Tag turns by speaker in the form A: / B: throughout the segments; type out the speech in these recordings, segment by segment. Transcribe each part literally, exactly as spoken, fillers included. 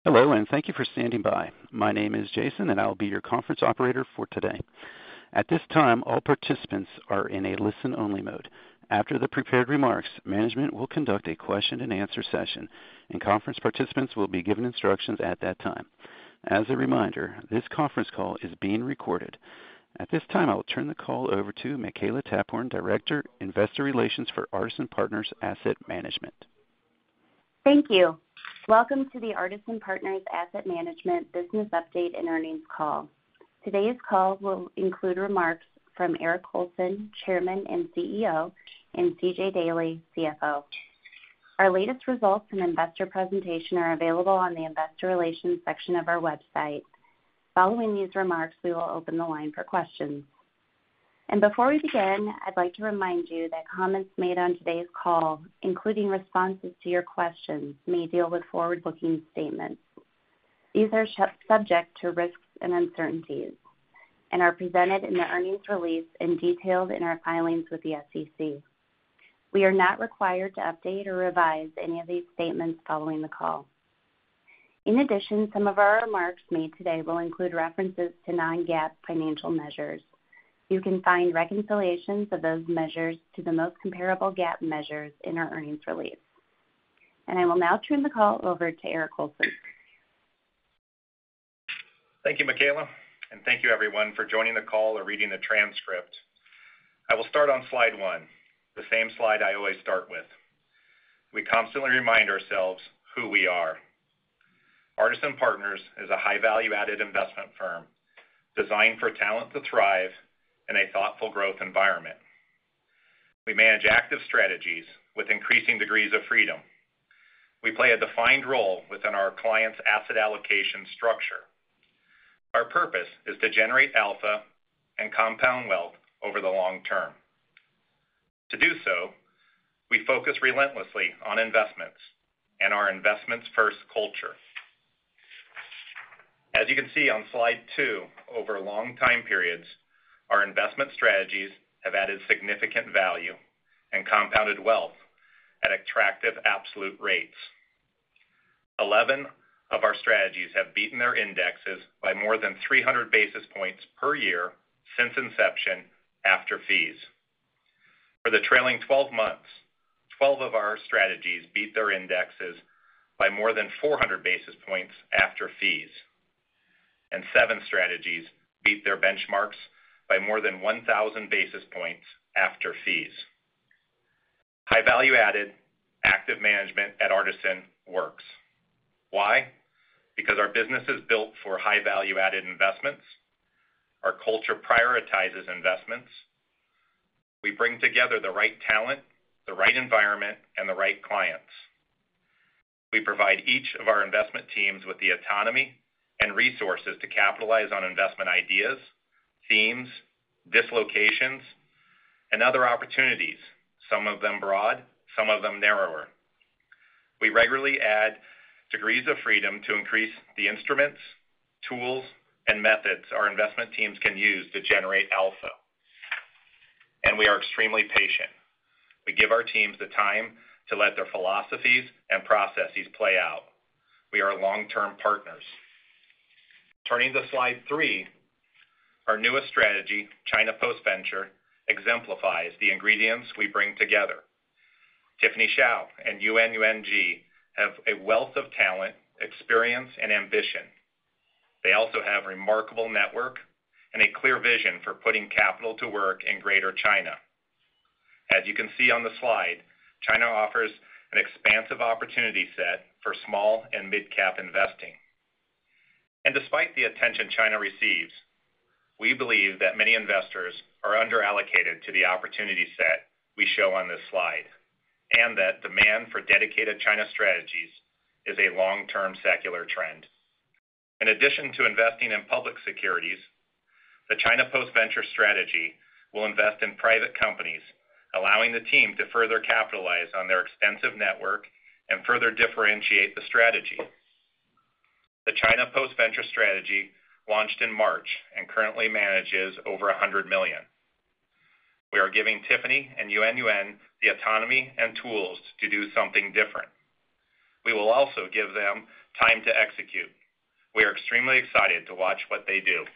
A: Hello, and thank you for standing by. My name is Jason, and I will be your conference operator for today. At this time, all participants are in a listen-only mode. After the prepared remarks, management will conduct a question-and-answer session, and conference participants will be given instructions at that time. As a reminder, this conference call is being recorded. At this time, I will turn the call over to Makela Taphorn, Director, Investor Relations for Artisan Partners Asset Management.
B: Thank you. Welcome to the Artisan Partners Asset Management Business Update and Earnings Call. Today's call will include remarks from Eric Colson, Chairman and C E O, and C J Daley, C F O. Our latest results and investor presentation are available on the Investor Relations section of our website. Following these remarks, we will open the line for questions. And before we begin, I'd like to remind you that comments made on today's call, including responses to your questions, may deal with forward-looking statements. These are sh- subject to risks and uncertainties and are presented in the earnings release and detailed in our filings with the S E C. We are not required to update or revise any of these statements following the call. In addition, some of our remarks made today will include references to non-GAAP financial measures. You can find reconciliations of those measures to the most comparable GAAP measures in our earnings release. And I will now turn the call over to Eric Colson.
C: Thank you, Makela, and thank you everyone for joining the call or reading the transcript. I will start on slide one, the same slide I always start with. We constantly remind ourselves who we are. Artisan Partners is a high value-added investment firm designed for talent to thrive in a thoughtful growth environment. We manage active strategies with increasing degrees of freedom. We play a defined role within our clients' asset allocation structure. Our purpose is to generate alpha and compound wealth over the long term. To do so, we focus relentlessly on investments and our investments first culture. As you can see on slide two, over long time periods, our investment strategies have added significant value and compounded wealth at attractive absolute rates. Eleven of our strategies have beaten their indexes by more than three hundred basis points per year since inception after fees. For the trailing twelve months, twelve of our strategies beat their indexes by more than four hundred basis points after fees, and seven strategies beat their benchmarks by more than one thousand basis points after fees. High value-added, active management at Artisan works. Why? Because our business is built for high value-added investments. Our culture prioritizes investments. We bring together the right talent, the right environment, and the right clients. We provide each of our investment teams with the autonomy and resources to capitalize on investment ideas, themes, dislocations, and other opportunities, some of them broad, some of them narrower. We regularly add degrees of freedom to increase the instruments, tools, and methods our investment teams can use to generate alpha. And we are extremely patient. We give our teams the time to let their philosophies and processes play out. We are long-term partners. Turning to slide three, our newest strategy, China Post Venture, exemplifies the ingredients we bring together. Tiffany Hsiao and Yuan Yuanji have a wealth of talent, experience, and ambition. They also have remarkable network and a clear vision for putting capital to work in Greater China. As you can see on the slide, China offers an expansive opportunity set for small and mid-cap investing. And despite the attention China receives, we believe that many investors are underallocated to the opportunity set we show on this slide, and that demand for dedicated China strategies is a long-term secular trend. In addition to investing in public securities, the China Post Venture strategy will invest in private companies, allowing the team to further capitalize on their extensive network and further differentiate the strategy. The China Post Venture strategy launched in March and currently manages over one hundred million dollars. We are giving Tiffany and Yuan Yuan the autonomy and tools to do something different. We will also give them time to execute. We are extremely excited to watch what they do.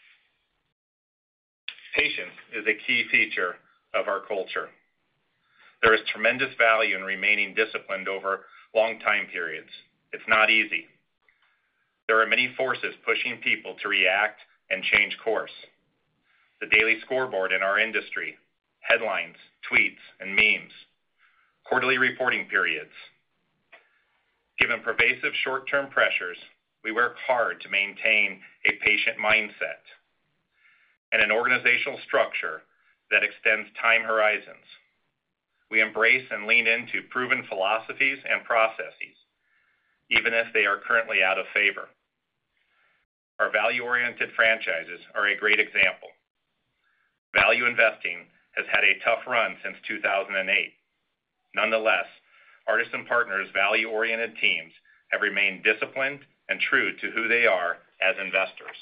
C: Patience is a key feature of our culture. There is tremendous value in remaining disciplined over long time periods. It's not easy. There are many forces pushing people to react and change course. The daily scoreboard in our industry, headlines, tweets, and memes, quarterly reporting periods. Given pervasive short-term pressures, we work hard to maintain a patient mindset and an organizational structure that extends time horizons. We embrace and lean into proven philosophies and processes, even if they are currently out of favor. Our value-oriented franchises are a great example. Value investing has had a tough run since two thousand eight. Nonetheless, Artisan Partners' value-oriented teams have remained disciplined and true to who they are as investors.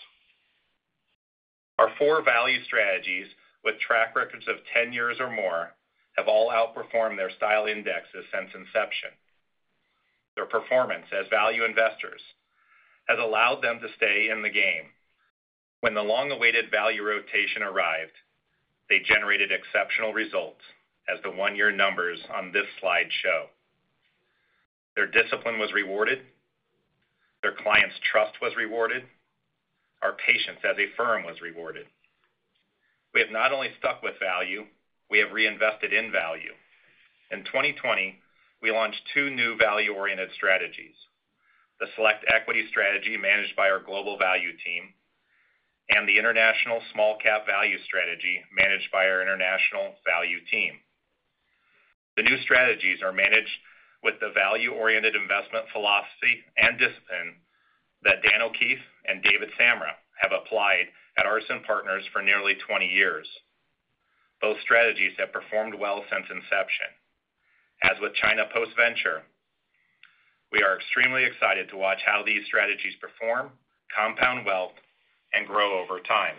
C: Our four value strategies with track records of ten years or more have all outperformed their style indexes since inception. Their performance as value investors has allowed them to stay in the game. When the long-awaited value rotation arrived, they generated exceptional results, as the one-year numbers on this slide show. Their discipline was rewarded, their clients' trust was rewarded, our patience as a firm was rewarded. We have not only stuck with value, we have reinvested in value. In twenty twenty, we launched two new value-oriented strategies, the Select Equity strategy managed by our Global Value team, and the International Small Cap Value strategy managed by our International Value team. The new strategies are managed with the value-oriented investment philosophy and discipline that Dan O'Keefe and David Samra have applied at Artisan Partners for nearly twenty years. Both strategies have performed well since inception. As with China Post-Venture, we are extremely excited to watch how these strategies perform, compound wealth, and grow over time.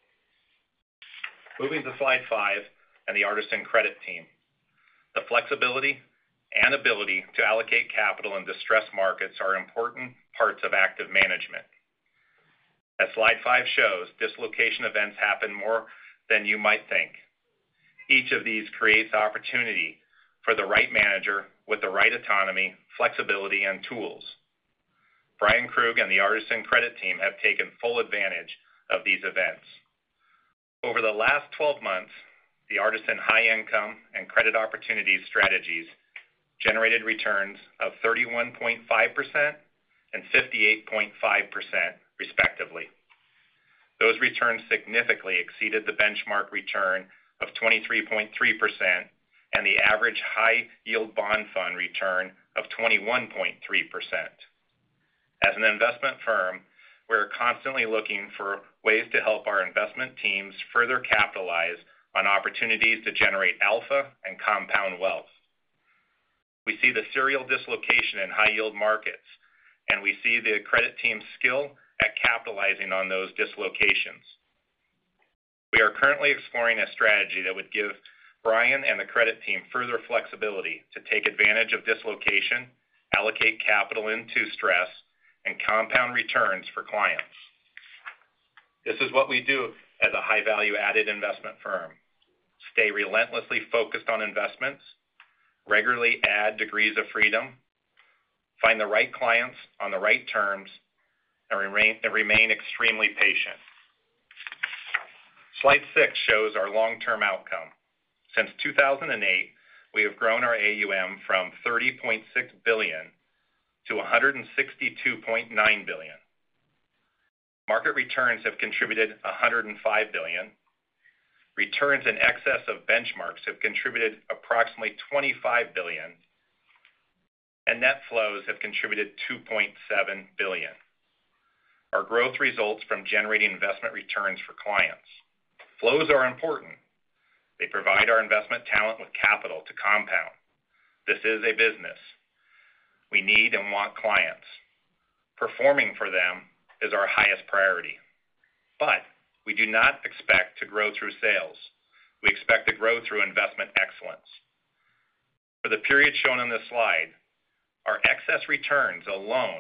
C: Moving to slide five and the Artisan Credit team. The flexibility and ability to allocate capital in distressed markets are important parts of active management. As slide five shows, dislocation events happen more than you might think. Each of these creates opportunity for the right manager with the right autonomy, flexibility, and tools. Brian Krug and the Artisan Credit team have taken full advantage of these events. Over the last twelve months, the Artisan High Income and Credit Opportunities strategies generated returns of thirty-one point five percent and fifty-eight point five percent, respectively. Those returns significantly exceeded the benchmark return of twenty-three point three percent and the average high-yield bond fund return of twenty-one point three percent. As an investment firm, we're constantly looking for ways to help our investment teams further capitalize on opportunities to generate alpha and compound wealth. We see the serial dislocation in high-yield markets, and we see the credit team's skill at capitalizing on those dislocations. We are currently exploring a strategy that would give Brian and the credit team further flexibility to take advantage of dislocation, allocate capital into stress, and compound returns for clients. This is what we do as a high-value added investment firm. Stay relentlessly focused on investments, regularly add degrees of freedom, find the right clients on the right terms, and remain, and remain extremely patient. Slide six shows our long-term outcome. Since two thousand eight, we have grown our A U M from thirty point six billion dollars to one hundred sixty-two point nine billion dollars. Market returns have contributed one hundred five billion dollars. Returns in excess of benchmarks have contributed approximately twenty-five billion dollars, and net flows have contributed two point seven billion dollars. Our growth results from generating investment returns for clients. Flows are important. They provide our investment talent with capital to compound. This is a business. We need and want clients. Performing for them is our highest priority. But we do not expect to grow through sales. We expect to grow through investment excellence. For the period shown on this slide, our excess returns alone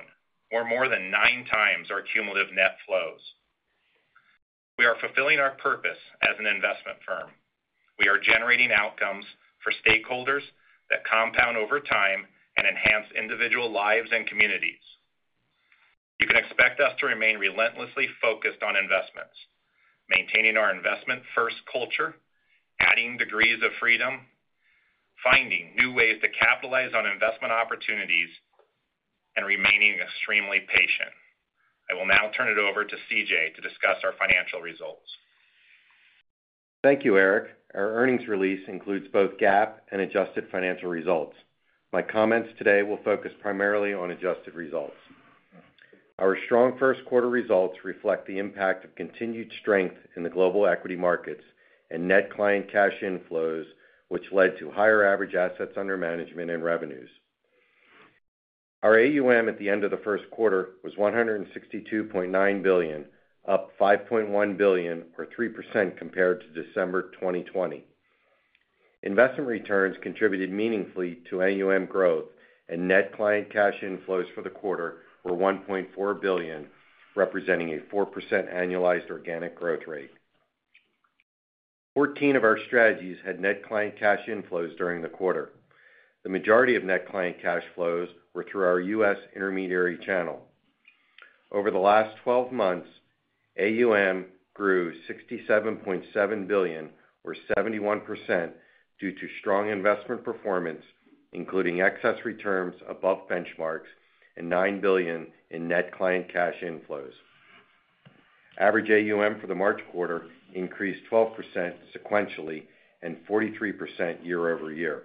C: or more than nine times our cumulative net flows. We are fulfilling our purpose as an investment firm. We are generating outcomes for stakeholders that compound over time and enhance individual lives and communities. You can expect us to remain relentlessly focused on investments, maintaining our investment-first culture, adding degrees of freedom, finding new ways to capitalize on investment opportunities, and remaining extremely patient. I will now turn it over to C J to discuss our financial results.
D: Thank you, Eric. Our earnings release includes both GAAP and adjusted financial results. My comments today will focus primarily on adjusted results. Our strong first quarter results reflect the impact of continued strength in the global equity markets and net client cash inflows, which led to higher average assets under management and revenues. Our A U M at the end of the first quarter was one hundred sixty-two point nine billion dollars, up five point one billion dollars or three percent compared to December twenty twenty. Investment returns contributed meaningfully to A U M growth, and net client cash inflows for the quarter were one point four billion dollars, representing a four percent annualized organic growth rate. fourteen of our strategies had net client cash inflows during the quarter. The majority of net client cash flows were through our U S intermediary channel. Over the last twelve months, A U M grew sixty-seven point seven billion dollars or seventy-one percent due to strong investment performance, including excess returns above benchmarks and nine billion dollars in net client cash inflows. Average A U M for the March quarter increased twelve percent sequentially and forty-three percent year over year.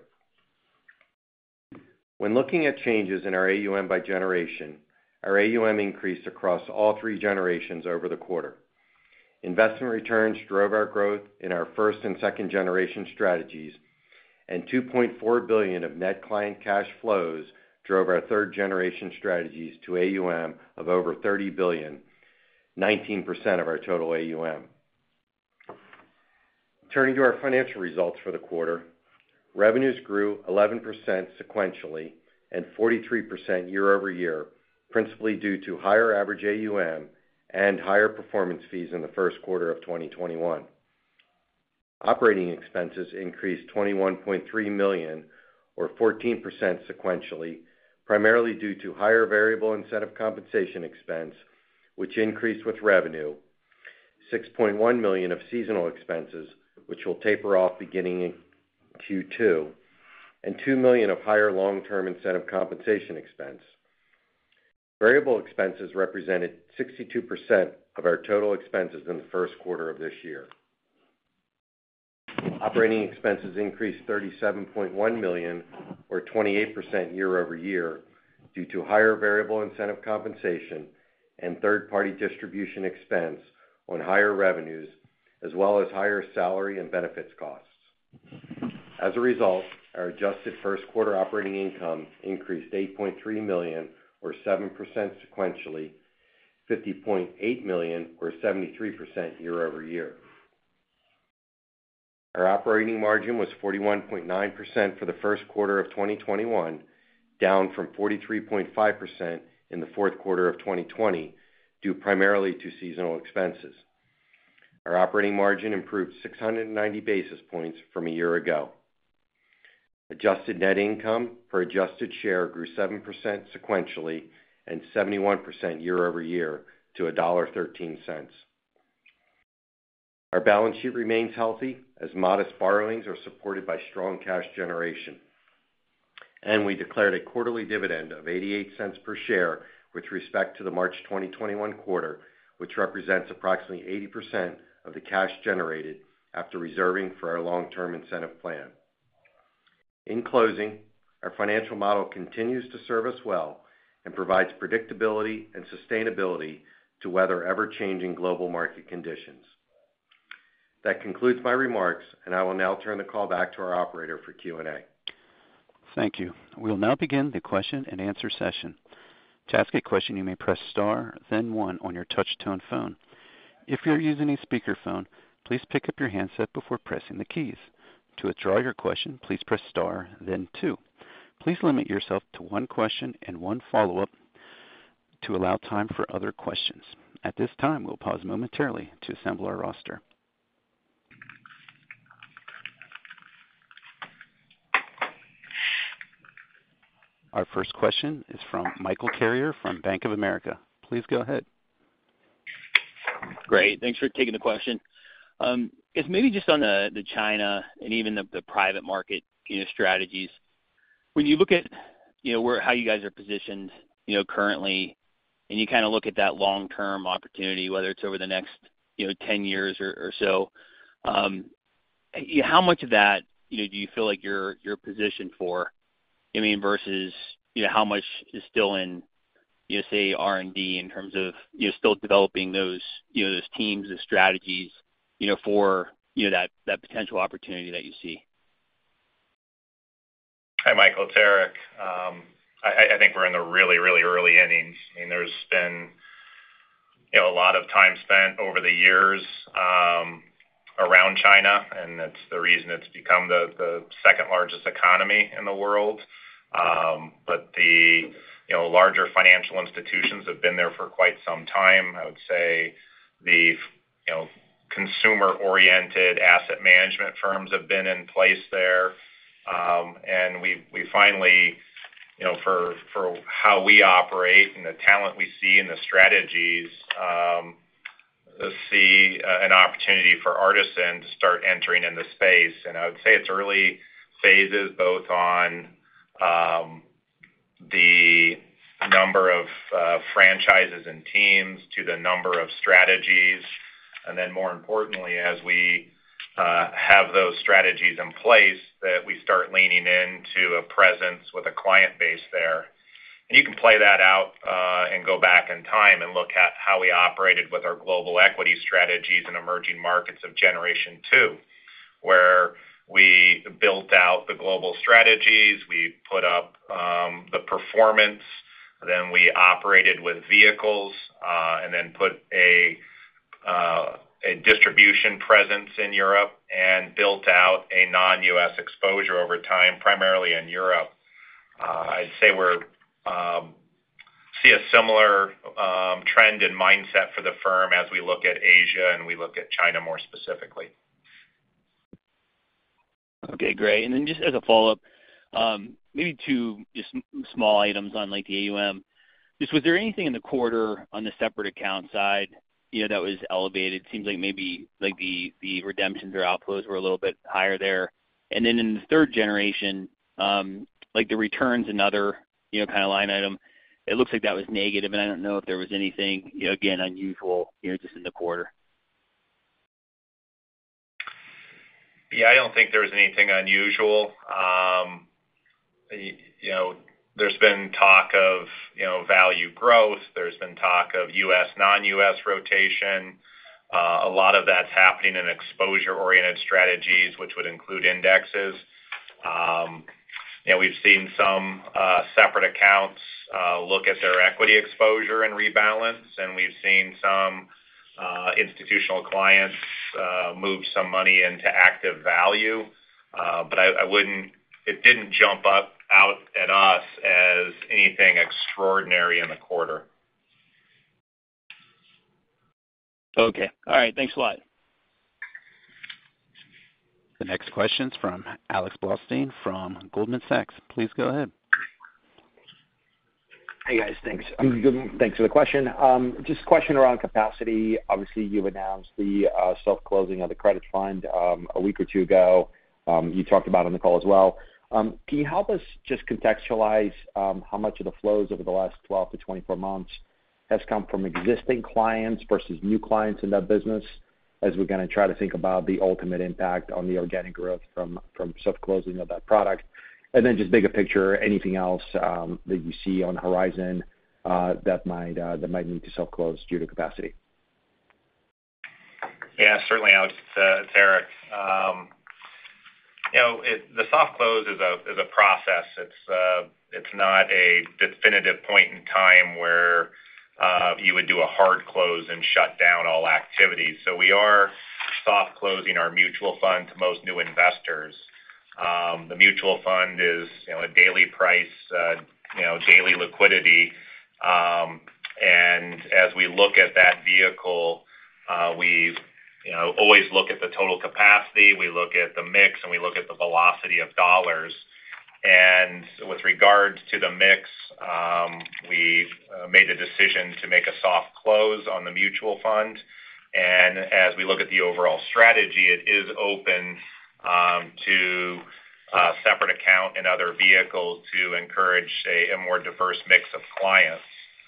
D: When looking at changes in our A U M by generation, our A U M increased across all three generations over the quarter. Investment returns drove our growth in our first and second generation strategies, and two point four billion dollars of net client cash flows drove our third generation strategies to A U M of over thirty billion dollars, nineteen percent of our total A U M. Turning to our financial results for the quarter, revenues grew eleven percent sequentially and forty-three percent year over year, principally due to higher average A U M and higher performance fees in the first quarter of twenty twenty-one. Operating expenses increased twenty-one point three million dollars or fourteen percent sequentially, primarily due to higher variable incentive compensation expense, which increased with revenue, six point one million dollars of seasonal expenses, which will taper off beginning in Q two, and two million dollars of higher long-term incentive compensation expense. Variable expenses represented sixty-two percent of our total expenses in the first quarter of this year. Operating expenses increased thirty-seven point one million dollars or twenty-eight percent year over year due to higher variable incentive compensation and third-party distribution expense on higher revenues, as well as higher salary and benefits costs. As a result, our adjusted first quarter operating income increased eight point three million dollars or seven percent sequentially, fifty point eight million dollars or seventy-three percent year over year. Our operating margin was forty-one point nine percent for the first quarter of twenty twenty-one, down from forty-three point five percent in the fourth quarter of twenty twenty, due primarily to seasonal expenses. Our operating margin improved six hundred ninety basis points from a year ago. Adjusted net income per adjusted share grew seven percent sequentially and seventy-one percent year over year to one dollar and thirteen cents. Our balance sheet remains healthy as modest borrowings are supported by strong cash generation. And we declared a quarterly dividend of eighty-eight cents per share with respect to the March twenty twenty-one quarter, which represents approximately eighty percent of the cash generated after reserving for our long-term incentive plan. In closing, our financial model continues to serve us well and provides predictability and sustainability to weather ever-changing global market conditions. That concludes my remarks, and I will now turn the call back to our operator for Q and A.
A: Thank you. We'll now begin the question and answer session. To ask a question, you may press star, then one on your touch-tone phone. If you're using a speakerphone, please pick up your handset before pressing the keys. To withdraw your question, please press star, then two. Please limit yourself to one question and one follow-up to allow time for other questions. At this time, we'll pause momentarily to assemble our roster. Our first question is from Michael Carrier from Bank of America. Please go ahead.
E: Great. Thanks for taking the question. Um, I guess maybe just on the, the China and even the, the private market, you know, strategies. When you look at, you know, where how you guys are positioned, you know, currently, and you kind of look at that long-term opportunity, whether it's over the next, you know, ten years or, or so, um, you know, how much of that, you know, do you feel like you're you're positioned for? I mean, versus, you know, how much is still in, you know, say R and D in terms of, you know, still developing those, you know, those teams, the strategies, you know, for, you know, that, that potential opportunity that you see?
C: Hi, Michael. It's Eric. Um, I, I think we're in the really, really early innings. I mean, there's been, you know, a lot of time spent over the years um, around China, and that's the reason it's become the, the second largest economy in the world. Um, but the, you know, larger financial institutions have been there for quite some time. I would say the, you know, consumer-oriented asset management firms have been in place there. Um, and we, we finally, you know, for, for how we operate and the talent we see and the strategies, um, see uh, an opportunity for Artisan to start entering in the space. And I would say it's early phases, both on um, the number of uh, franchises and teams to the number of strategies. And then more importantly, as we uh, have those strategies in place, that we start leaning into a presence with a client base there. And you can play that out uh, and go back in time and look at how we operated with our global equity strategies in emerging markets of Generation two, where we built out the global strategies, we put up um, the performance, then we operated with vehicles, uh, and then put a uh, a distribution presence in Europe and built out a non-U S exposure over time, primarily in Europe. Uh, I'd say we're um, see a similar um, trend and mindset for the firm as we look at Asia and we look at China more specifically.
E: Okay, great. And then just as a follow-up, um, maybe two just small items on like the A U M. Just was there anything in the quarter on the separate account side, you know, that was elevated? Seems like maybe like the, the redemptions or outflows were a little bit higher there. And then in the third generation, um, like the returns and other, you know, kind of line item, it looks like that was negative, and I don't know if there was anything, you know, again, unusual, you know, just in the quarter.
C: Yeah, I don't think there was anything unusual. Um, you know, there's been talk of, you know, value growth. There's been talk of U S, non-U S rotation. Uh, a lot of that's happening in exposure-oriented strategies, which would include indexes. Um, you know, we've seen some uh, separate accounts uh, look at their equity exposure and rebalance, and we've seen some uh, institutional clients uh, move some money into active value. Uh, but I, I wouldn't, it didn't jump up out at us as anything extraordinary in the quarter.
E: Okay. All right. Thanks a lot.
A: The next question's from Alex Blostein from Goldman Sachs. Please go ahead.
F: Hey, guys. Thanks. Um, good, thanks for the question. Um, just a question around capacity. Obviously, you announced the uh, self-closing of the credit fund um, a week or two ago. Um, you talked about it on the call as well. Um, can you help us just contextualize um, how much of the flows over the last twelve to twenty-four months has come from existing clients versus new clients in that business, as we're going to try to think about the ultimate impact on the organic growth from, from self-closing of that product? And then just bigger picture, anything else um, that you see on the horizon uh, that might uh, that might need to self-close due to capacity?
C: Yeah, certainly, Alex. It's, uh, it's Eric. Um, you know, it, the soft close is a is a process. It's uh, it's not a definitive point in time where uh, you would do a hard close and shut down all activities. So we are soft closing our mutual fund to most new investors. Um, the mutual fund is, you know, a daily price, uh, you know, daily liquidity, um, And as we look at that vehicle, uh, we you know, always look at the total capacity, we look at the mix, and we look at the velocity of dollars. And with regards to the mix, um, we uh, made a decision to make a soft close on the mutual fund. And as we look at the overall strategy, it is open um, to uh, separate account and other vehicles to encourage a, a more diverse mix of clients.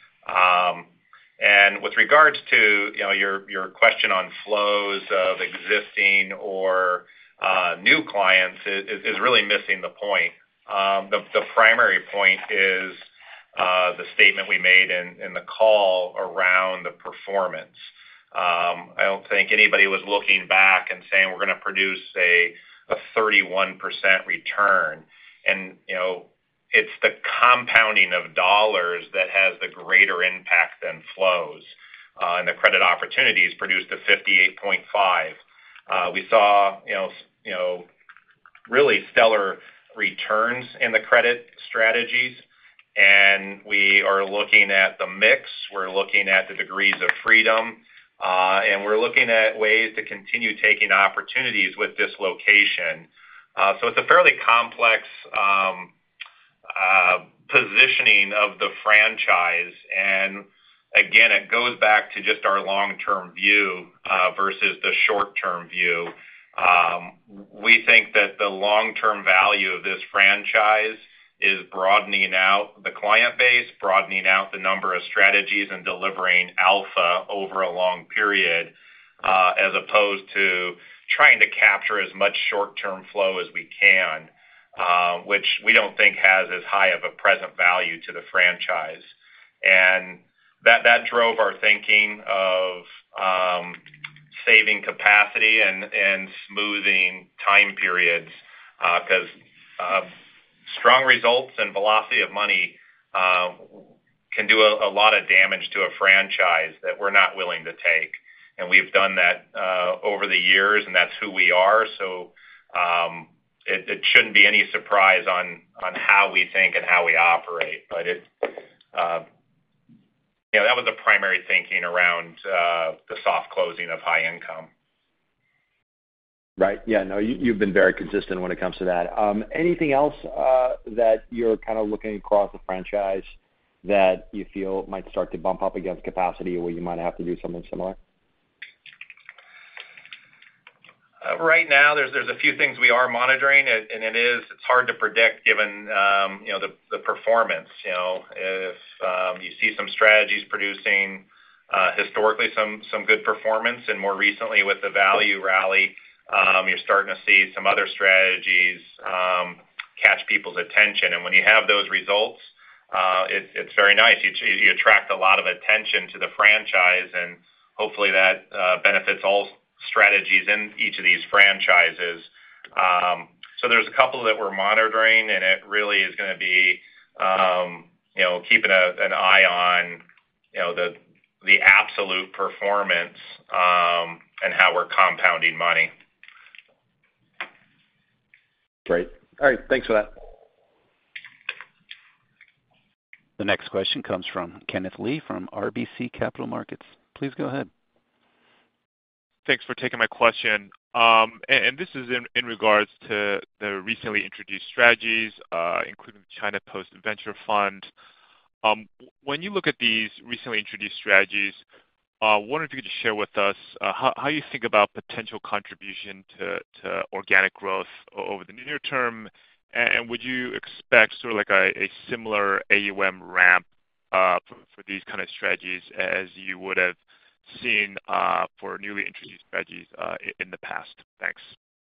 C: Um, and with regards to you know your your question on flows of existing or uh, new clients is, is really missing the point. Um, the, the primary point is uh, the statement we made in, in the call around the performance. Um, I don't think anybody was looking back and saying we're going to produce a, a thirty-one percent return. And, you know, it's the compounding of dollars that has the greater impact than flows. Uh, and the credit opportunities produced a fifty-eight point five. Uh, we saw, you know, you know, really stellar returns in the credit strategies, and we are looking at the mix, we're looking at the degrees of freedom, uh, and we're looking at ways to continue taking opportunities with dislocation. Uh, so it's a fairly complex um, uh, positioning of the franchise, and again, it goes back to just our long-term view uh, versus the short-term view. Um, we think that the long-term value of this franchise is broadening out the client base, broadening out the number of strategies, and delivering alpha over a long period, uh, as opposed to trying to capture as much short-term flow as we can, uh, which we don't think has as high of a present value to the franchise. And that that drove our thinking of um, saving capacity and, and smoothing time periods, because uh, uh, strong results and velocity of money uh, can do a, a lot of damage to a franchise that we're not willing to take. And we've done that uh, over the years, and that's who we are. So um, it, it shouldn't be any surprise on, on how we think and how we operate. But it, uh, you know, that was the primary thinking around uh, the soft closing of high income.
F: Right. Yeah. No, you, you've been very consistent when it comes to that. Um, anything else uh, that you're kind of looking across the franchise that you feel might start to bump up against capacity, or where you might have to do something similar?
C: Uh, right now, there's there's a few things we are monitoring, and, and it is it's hard to predict given um, you know the the performance. You know, if um, you see some strategies producing uh, historically some some good performance, and more recently with the value rally, um, you're starting to see some other strategies um, catch people's attention. And when you have those results, uh, it, it's very nice. You, you attract a lot of attention to the franchise, and hopefully that uh, benefits all strategies in each of these franchises. Um, so there's a couple that we're monitoring, and it really is going to be, um, you know, keeping a, an eye on, you know, the the absolute performance um, and how we're compounding money.
F: Great. All right. Thanks for that.
A: The next question comes from Kenneth Lee from R B C Capital Markets. Please go ahead.
G: Thanks for taking my question. Um, and, and this is in, in regards to the recently introduced strategies, uh, including the China Post Venture Fund. Um, when you look at these recently introduced strategies, I uh, wonder if you could just share with us uh, how, how you think about potential contribution to, to organic growth over the near term, and, and would you expect sort of like a, a similar A U M ramp uh, for, for these kind of strategies as you would have seen uh, for newly introduced strategies uh, in the past? Thanks.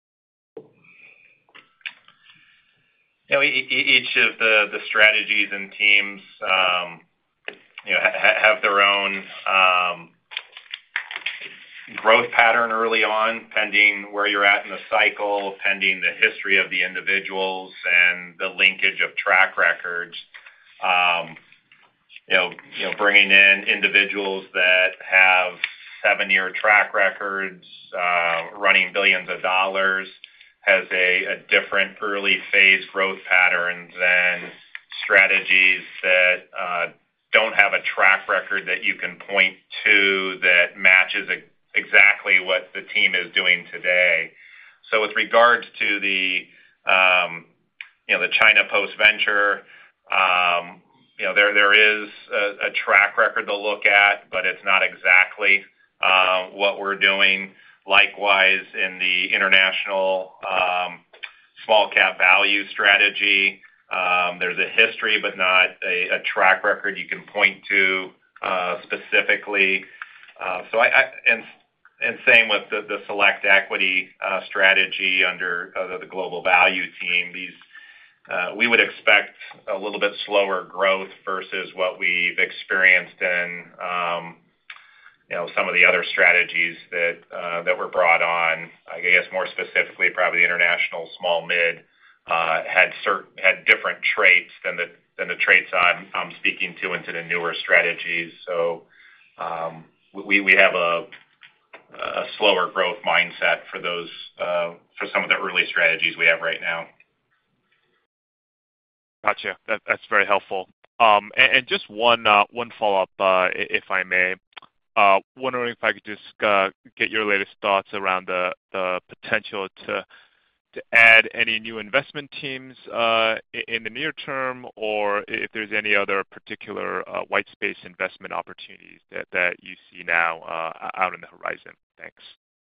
C: You know, each of the, the strategies and teams, um, you know, ha- have their own um, growth pattern early on, pending where you're at in the cycle, pending the history of the individuals and the linkage of track records. Um, You know, you know, bringing in individuals that have seven-year track records, uh, running billions of dollars, has a, a different early phase growth pattern than strategies that uh, don't have a track record that you can point to that matches exactly what the team is doing today. So with regards to the, um, you know, the China post-venture, um, you know, there there is a, a track record to look at, but it's not exactly uh, what we're doing. Likewise, in the international um, small cap value strategy, um, there's a history, but not a, a track record you can point to uh, specifically. Uh, so I, I and and same with the, the select equity uh, strategy under uh, the global value team. These Uh, we would expect a little bit slower growth versus what we've experienced in, um, you know, some of the other strategies that uh, that were brought on. I guess more specifically, probably the international small mid uh, had certain had different traits than the than the traits I'm I'm speaking to into the newer strategies. So um, we we have a a slower growth mindset for those uh, for some of the early strategies we have right now.
G: Gotcha. That, that's very helpful. Um, and, and just one uh, one follow-up, uh, if I may. Uh, wondering if I could just uh, get your latest thoughts around the, the potential to to add any new investment teams uh, in the near term, or if there's any other particular uh, white space investment opportunities that, that you see now uh, out on the horizon. Thanks.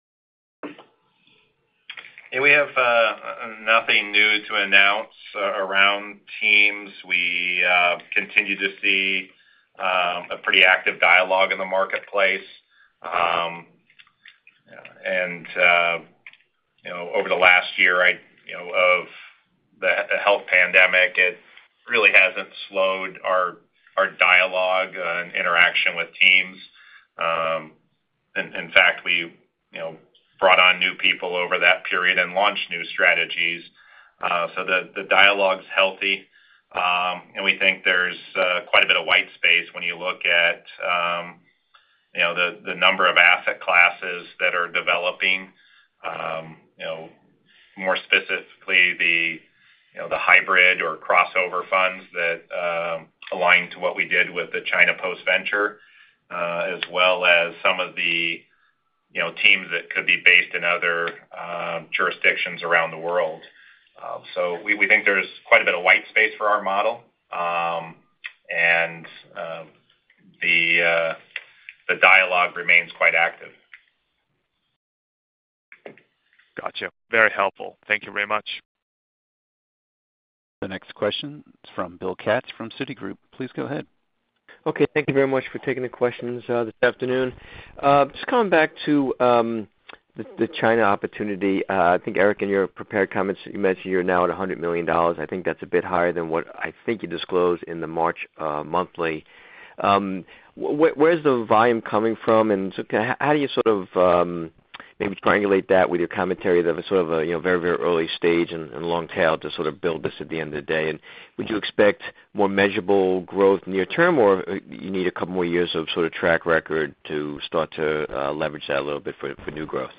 C: Yeah, we have uh, nothing new to announce uh, around teams. We uh, continue to see um, a pretty active dialogue in the marketplace. Um, and, uh, you know, over the last year, I, you know, of the, the health pandemic, it really hasn't slowed our our dialogue uh, and interaction with teams. Um, in, in fact, we, you know, brought on new people over that period and launched new strategies. Uh, so the, the dialogue's healthy. Um, and we think there's uh, quite a bit of white space when you look at, um, you know, the, the number of asset classes that are developing, um, you know, more specifically the, you know, the hybrid or crossover funds that um, align to what we did with the China post-venture, uh, as well as some of the, you know, teams that could be based in other um, jurisdictions around the world. Uh, so we, we think there's quite a bit of white space for our model, um, and uh, the uh, the dialogue remains quite active.
G: Gotcha. Very helpful. Thank you very much.
A: The next question is from Bill Katz from Citigroup. Please go ahead.
H: Okay, thank you very much for taking the questions uh, this afternoon. Uh, just coming back to um, the, the China opportunity, uh, I think, Eric, in your prepared comments, you mentioned you're now at one hundred million dollars. I think that's a bit higher than what I think you disclosed in the March uh, monthly. Um, wh- where's the volume coming from, and so can, how do you sort of um, maybe triangulate that with your commentary that was sort of a you know very, very early stage and, and long tail to sort of build this at the end of the day? And would you expect more measurable growth near term, or you need a couple more years of sort of track record to start to uh, leverage that a little bit for, for new growth?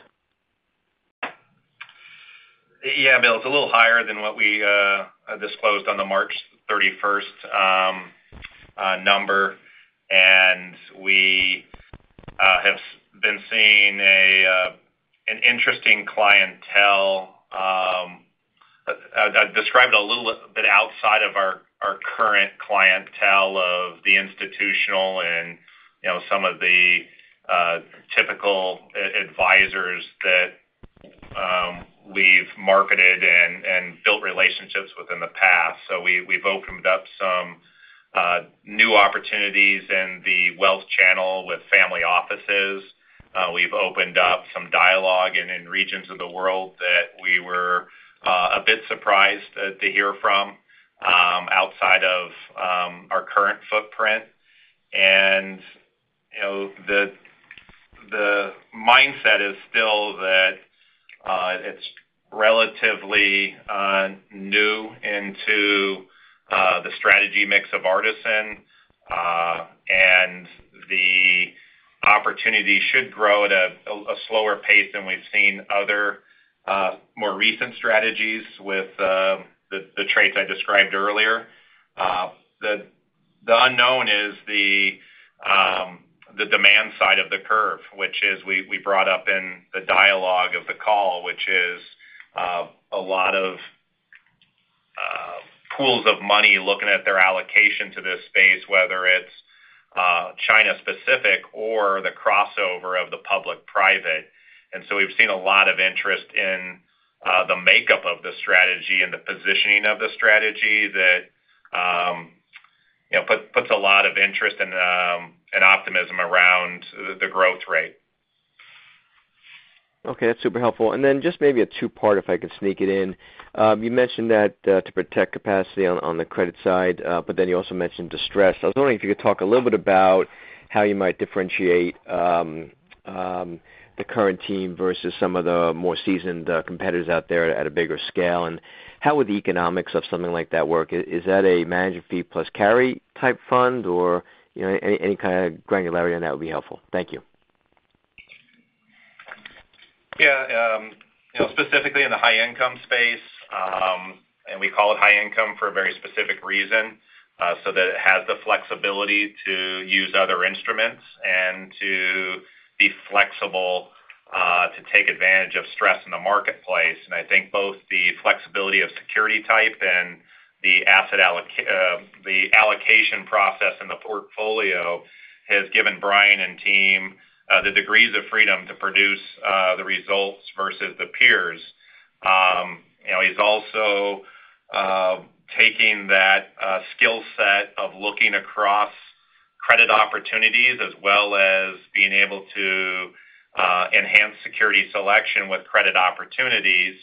C: Yeah, Bill, it's a little higher than what we uh, disclosed on the March thirty-first um, uh, number, and we uh, have been seeing a uh, an interesting clientele. Um, I, I described it a little bit outside of our, our current clientele of the institutional and, you know, some of the uh, typical advisors that um, we've marketed and, and built relationships with in the past. So we, we've opened up some uh, new opportunities in the wealth channel with family offices. Uh, we've opened up some dialogue in, in regions of the world that we were uh, a bit surprised uh, to hear from um, outside of um, our current footprint. And, you know, the the mindset is still that uh, it's relatively uh, new into uh, the strategy mix of Artisan, uh, and the opportunity should grow at a, a slower pace than we've seen other uh, more recent strategies with uh, the, the traits I described earlier. Uh, the the unknown is the um, the demand side of the curve, which is we, we brought up in the dialogue of the call, which is uh, a lot of uh, pools of money looking at their allocation to this space, whether it's uh, China-specific or the crossover of the public-private. And so we've seen a lot of interest in uh, the makeup of the strategy and the positioning of the strategy that um, you know put, puts a lot of interest and um, and optimism around the growth rate.
H: Okay, that's super helpful. And then just maybe a two-part, if I could sneak it in. Um, you mentioned that uh, to protect capacity on, on the credit side, uh, but then you also mentioned distress. I was wondering if you could talk a little bit about how you might differentiate um, um, the current team versus some of the more seasoned uh, competitors out there at a bigger scale, and how would the economics of something like that work? Is, is that a management fee plus carry type fund, or you know any, any kind of granularity on that would be helpful? Thank you.
C: Yeah, um, you know, specifically in the high income space, um, and we call it high income for a very specific reason, uh, so that it has the flexibility to use other instruments and to be flexible uh, to take advantage of stress in the marketplace. And I think both the flexibility of security type and the asset alloc- uh, the allocation process in the portfolio has given Brian and team Uh, the degrees of freedom to produce uh, the results versus the peers. Um, you know, he's also uh, taking that uh, skill set of looking across credit opportunities as well as being able to uh, enhance security selection with credit opportunities,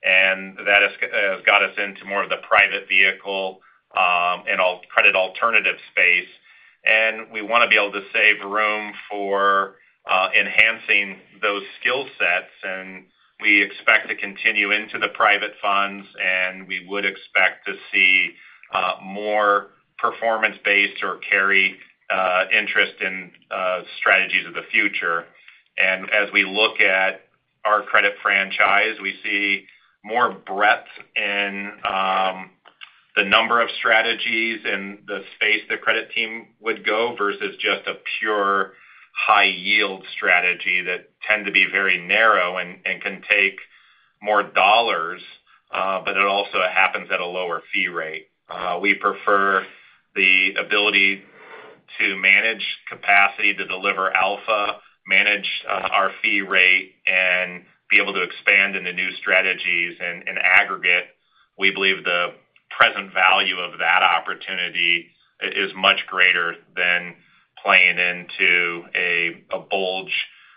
C: and that has, has got us into more of the private vehicle um, and all credit alternative space. And we want to be able to save room for Uh, enhancing those skill sets, and we expect to continue into the private funds, and we would expect to see uh, more performance-based or carry uh, interest in uh, strategies of the future. And as we look at our credit franchise, we see more breadth in um, the number of strategies and the space the credit team would go versus just a pure high yield strategy that tend to be very narrow and, and can take more dollars, uh, but it also happens at a lower fee rate. Uh, we prefer the ability to manage capacity to deliver alpha, manage uh, our fee rate, and be able to expand into new strategies. And in aggregate, we believe the present value of that opportunity is much greater than playing into a, a bulge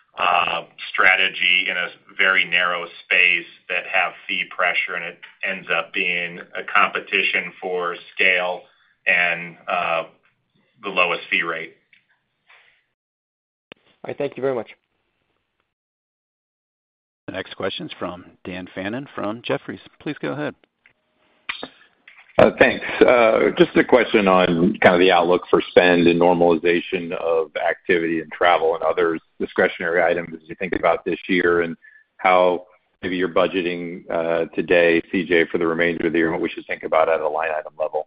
C: uh, strategy in a very narrow space that have fee pressure, and it ends up being a competition for scale and uh, the lowest fee rate.
H: All right, thank you very much.
A: The next question is from Dan Fannon from Jefferies. Please go ahead.
I: Uh, thanks. Uh, just a question on kind of the outlook for spend and normalization of activity and travel and other discretionary items as you think about this year, and how maybe you're budgeting uh, today, C J, for the remainder of the year, and what we should think about at a line item level.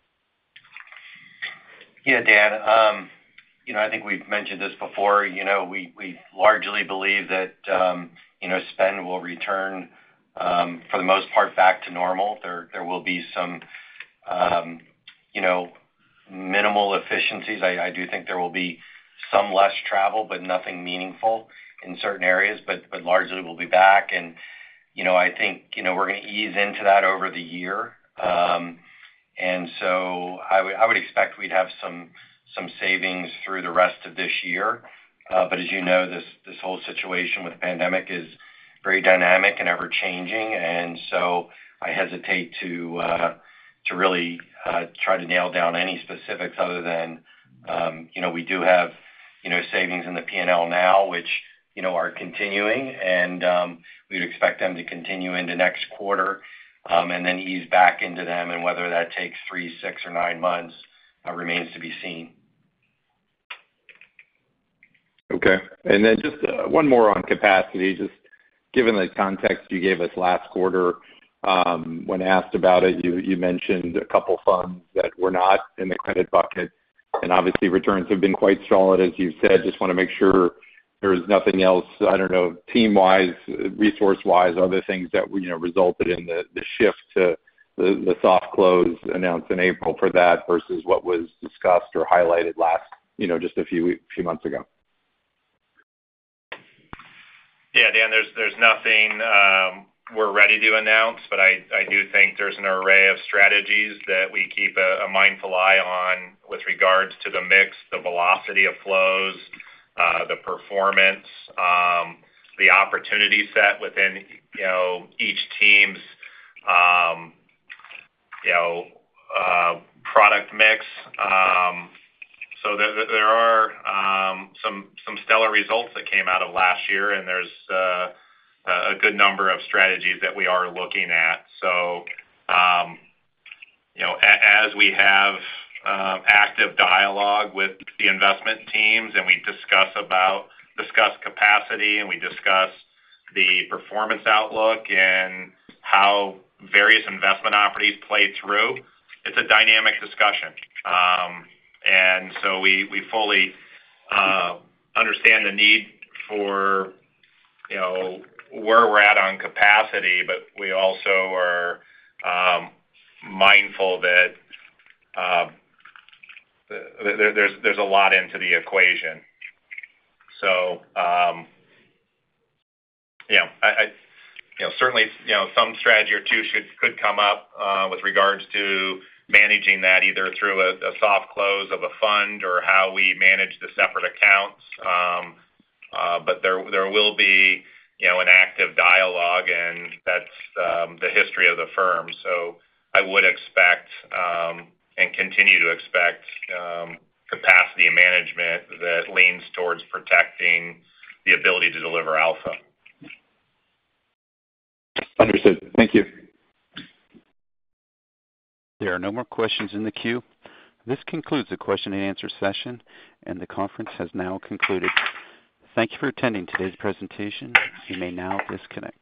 J: Yeah, Dan. Um, you know, I think we've mentioned this before. You know, we, we largely believe that, um, you know, spend will return um, for the most part back to normal. There, there will be some Um, you know, minimal efficiencies. I, I do think there will be some less travel, but nothing meaningful in certain areas, but, but largely we'll be back. And, you know, I think, you know, we're going to ease into that over the year. Um, and so I would, I would expect we'd have some, some savings through the rest of this year. Uh, but as you know, this, this whole situation with the pandemic is very dynamic and ever changing. And so I hesitate to, uh, to really uh, try to nail down any specifics other than, um, you know, we do have, you know, savings in the P and L now, which, you know, are continuing, and um, we'd expect them to continue into next quarter um, and then ease back into them. And whether that takes three, six, or nine months uh, remains to be seen.
I: Okay. And then just uh, one more on capacity, just given the context you gave us last quarter, Um, when asked about it, you, you mentioned a couple funds that were not in the credit bucket. and obviously returns have been quite solid, as you've said. Just want to make sure there's nothing else, I don't know, team-wise, resource-wise, other things that, you know, resulted in the the shift to the the soft close announced in April for that versus what was discussed or highlighted last, you know, just a few few months ago.
C: Yeah, Dan, there's there's nothing um, we're ready to announce, but I, I do think there's an array of strategies that we keep a, a mindful eye on with regards to the mix, the velocity of flows, uh, the performance, um, the opportunity set within, you know, each team's, um, you know, uh, product mix. Um, so there, there are um, some some stellar results that came out of last year, and there's uh, a good number of strategies that we are looking at. So, um, you know, a, as we have um, active dialogue with the investment teams, and we discuss about discuss capacity, and we discuss the performance outlook and how various investment opportunities play through. It's a dynamic discussion, um, and so we we fully uh, understand the need for, you know, where we're at on capacity, but we also are um, mindful that uh, there, there's there's a lot into the equation. So, um, you know, I, I, you know, certainly, you know, some strategy or two should could come up uh, with regards to managing that either through a, a soft close of a fund or how we manage the separate accounts. Um, uh, but there there will be, you know, an active dialogue, and that's um, the history of the firm. So I would expect um, and continue to expect um, capacity management that leans towards protecting the ability to deliver alpha.
I: Understood. Thank you.
A: There are no more questions in the queue. This concludes the question and answer session, and the conference has now concluded. Thank you for attending today's presentation. You may now disconnect.